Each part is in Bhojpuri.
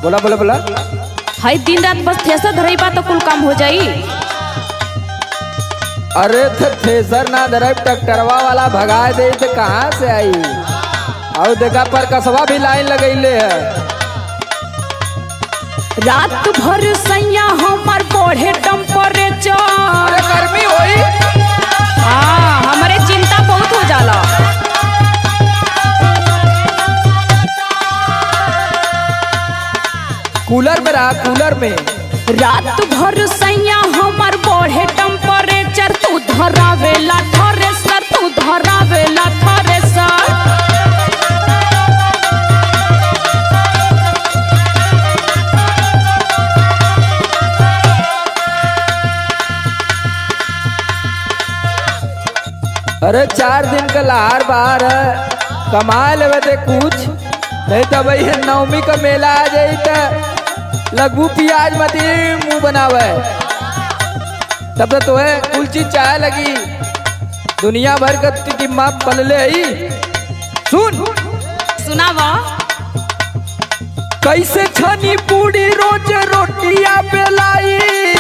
बोला बोला बोला। हई दिन रात बस थ्रेसर धरई बा तो कुल काम हो जाई। अरे तो थ्रेसर ना धरब ट्रैक्टरवा वाला भगा दे तो कहाँ से आई। और देखा पर कसवा भी लाइन लगैले है। रात भर सैया हमार बढ़े टेम्परेचर। अरे गर्मी होई। हाँ हमारे चिंता बहुत हो जाला। कूलर में रहा कूलर में। रात भर सैया हमार बढ़े टेम्परेचर। तू धरावेला थ्रेसर, तू धरावेला थ्रेसर। अरे 4 दिन का लहार बाहर है, कमा लेवे ते कुछ नहीं तो भाई नवमी का मेला आ जाई तो लगू प्याज मत मुंह बनावे। तब तो तुम्हें कुल चीज चाहे लगी। दुनिया भर का टिम्मा पलले ही। सुन सुनावा। कैसे छनी पूरी रोज रोटियां बेलाई।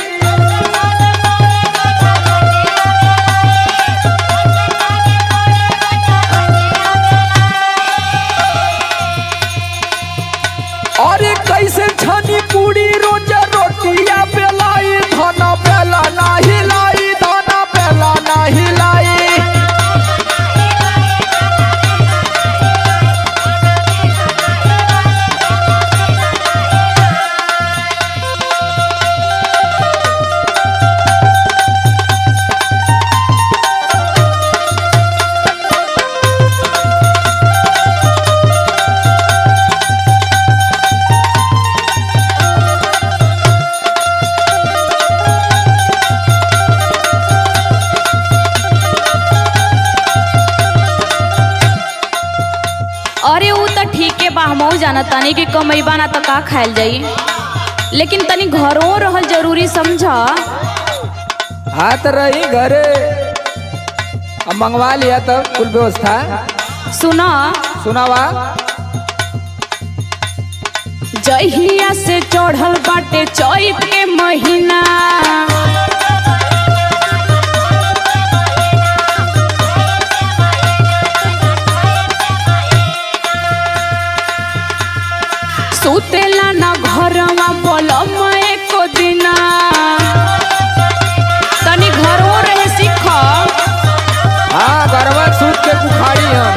अरे कैसे छनी पूरी रोज रोटियां बेलाई। धना बेला ना हिलाई, धना बेला ना हिलाई। अरे वो तो ठीक है बा, हमहू जाना तानी कि कमैबा ना तो का खायल जाई। लेकिन तनी घरों रहल जरूरी समझा। हाथ रही घरे अब मंगवा लिया तब कुल व्यवस्था। सुना सुनावा। जहिया से चढ़ल बाटे चैत के महीना। सुतेला ना घरवा बोलम एको दिना। तनी घरों रहे सीख। हाँ गरबा सूत के बुखारी हम।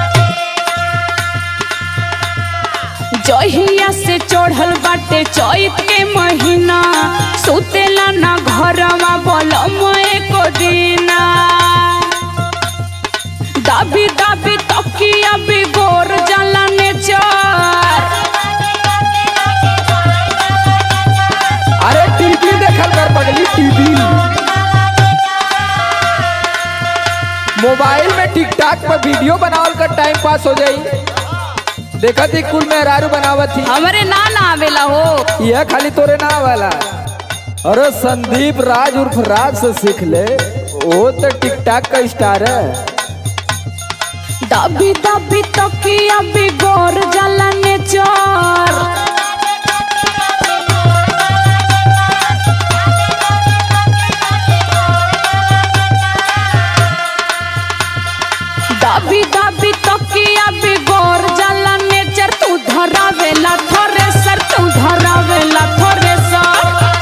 जहिया से चढ़ल बाटे चैत के महीना। सुतेला ना घरवा बोलम एको दिना। दाबी दाबी तकिया बिगोर जाला नेचर। अरे टीवी देखल कर पगली, टीवी मोबाइल में टिकटॉक पर वीडियो बनावल कर टाइम पास हो जाई। देखा थी कुल मेहरारू बनावत थी। हमरे ना आवेला हो। यह खाली तोरे ना वाला। अरे संदीप राज उर्फ राज से सीख ले, वो तो टिकटॉक का स्टार है। दाबी दाबी तकिया बिगोर जाला नेचर। दाबी दाबी तकिया बिगोर जाला नेचर। तू धरावेला थ्रेसर, तू धरावेला थ्रेसर।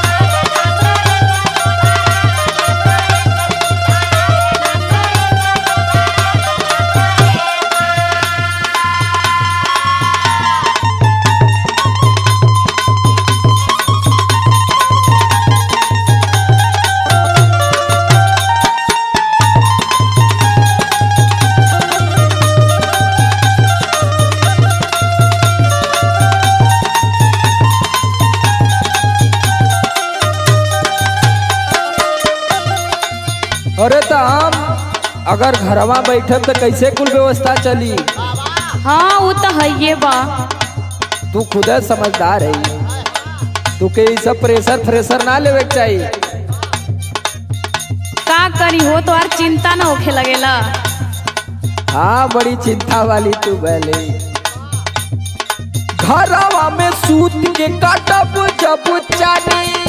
अरे तो हम अगर घरवा बैठे तो कैसे कुल व्यवस्था चली। हाँ वो तो है ये बा। तू खुद समझदार है। तू के सब प्रेशर फ्रेशर ना लेवे के चाहिए। का करी हो तो यार चिंता ना होखे लगेला। हाँ बड़ी चिंता वाली तू भले। घरवा में सूत के काटब जब चानी।